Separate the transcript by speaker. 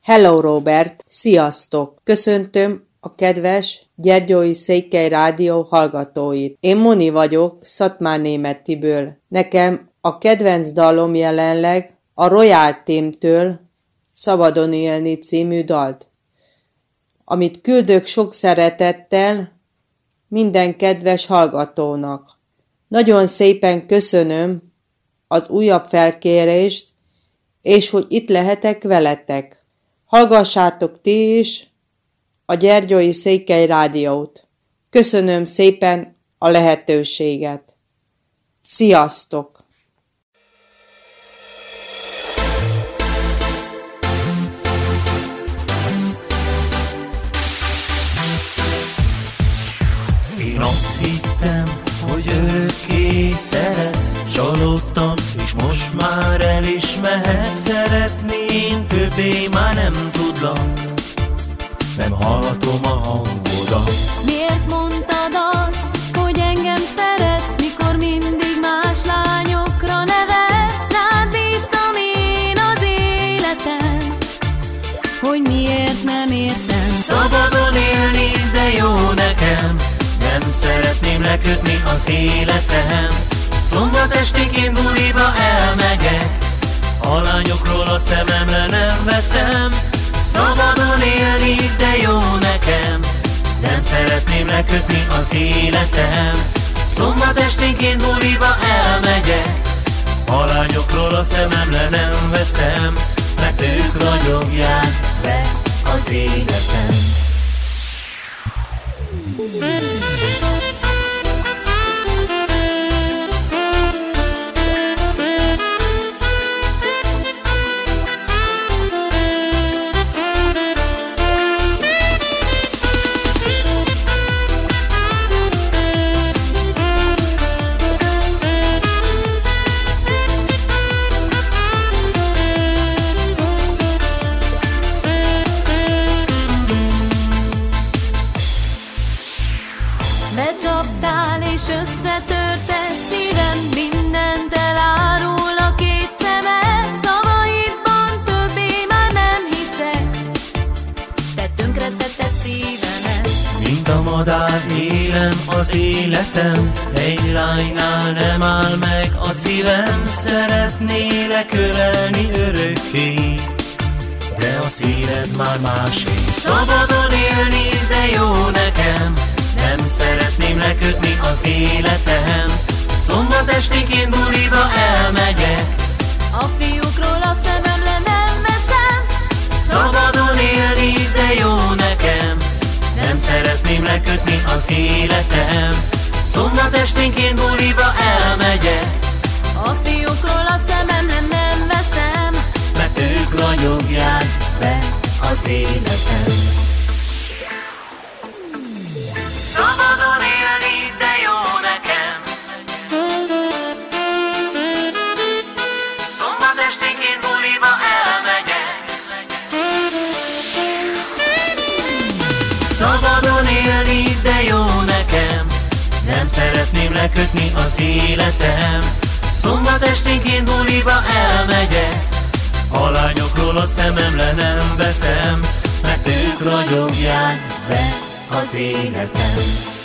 Speaker 1: Hello Robert, sziasztok! Köszöntöm a kedves Gyergyói Székely Rádió hallgatóit. Én Moni vagyok, Szatmárnémetiből. Nekem a kedvenc dalom jelenleg a Royal Team-től Szabadon élni című dalt, amit küldök sok szeretettel minden kedves hallgatónak. Nagyon szépen köszönöm az újabb felkérést, és hogy itt lehetek veletek. Hallgassátok ti is a Gyergyói Székely Rádiót. Köszönöm szépen a lehetőséget. Sziasztok!
Speaker 2: Én azt hittem, hogy örökké szeretsz, csalódtam, és most már el is mehetsz. Szeretném, többé már nem tudlak, nem hallhatom a hangodat.
Speaker 3: Miért mondtad azt, hogy engem szeretsz, mikor mindig más lányokra nevetsz? Rád bíztam én az életem, hogy miért nem értem.
Speaker 2: Szabadon élni, de jó nekem, nem szeretném lekötni az életem. Szombat esténként buliba elmegyek, a lányokról a szememre nem veszem. Szabadon élni, de jó nekem, nem szeretném lekötni az életem. Szombat esténként buliba elmegyek, a lányokról a szememre nem veszem, mert ők ragyogják be az életem.
Speaker 3: Becsaptál és összetörted szívem, mindent elárul a két szemed. Szavaidban többé már nem hiszek, te tönkretetted szívemet.
Speaker 2: Mint a madár élem az életem, egy lánynál nem áll meg a szívem. Szeretnélek ölelni örökké, de a szíved már másé. Szabadon élni, de jó nekem, nem szeretném lekötni az életem. Szombat esténként buliba elmegyek,
Speaker 3: a fiúkról a szememre nem veszem.
Speaker 2: szabadon élni, de jó nekem, nem szeretném lekötni az életem. Szombat esténként buliba elmegyek,
Speaker 3: A fiúkról a szememre nem veszem,
Speaker 2: mert ők ragyogják be az életem. Szabadon élni, de jó nekem, szombat esténként buliba elmegyek. Szabadon élni, de jó nekem, nem szeretném lekötni az életem. Szombat esténként buliba elmegyek, a lányokról a szememre nem veszem, mert ők ragyogják be az életem.